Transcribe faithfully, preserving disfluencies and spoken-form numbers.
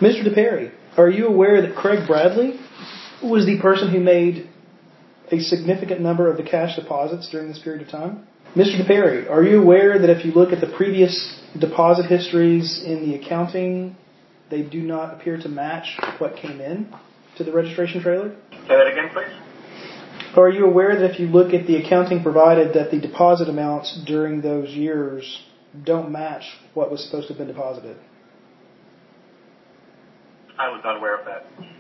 Mister DePerry, are you aware that Craig Bradley was the person who made a significant number of the cash deposits during this period of time? Mister DePerry, are you aware that if you look at the previous deposit histories in the accounting, they do not appear to match what came in to the registration trailer? Say that again, please. Are you aware that if you look at the accounting provided, that the deposit amounts during those years don't match what was supposed to have been deposited? I was not aware of that.